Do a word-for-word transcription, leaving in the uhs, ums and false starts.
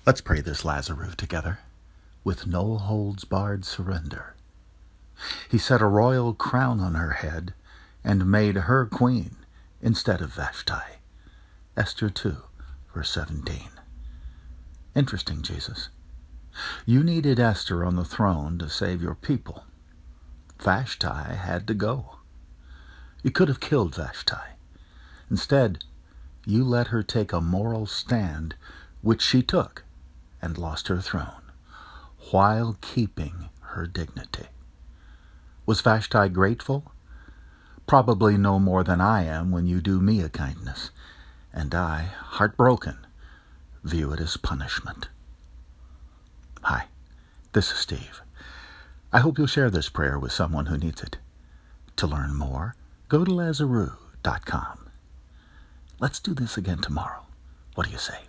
Let's pray this Lazarus together, with no holds barred surrender. He set a royal crown on her head and made her queen instead of Vashti. Esther two, verse seventeen. Interesting, Jesus. You needed Esther on the throne to save your people. Vashti had to go. You could have killed Vashti. Instead, you let her take a moral stand, which she took, and lost her throne, while keeping her dignity. Was Vashti grateful? Probably no more than I am when you do me a kindness, and I, heartbroken, view it as punishment. Hi, this is Steve. I hope you'll share this prayer with someone who needs it. To learn more, go to Lazarus dot com. Let's do this again tomorrow. What do you say?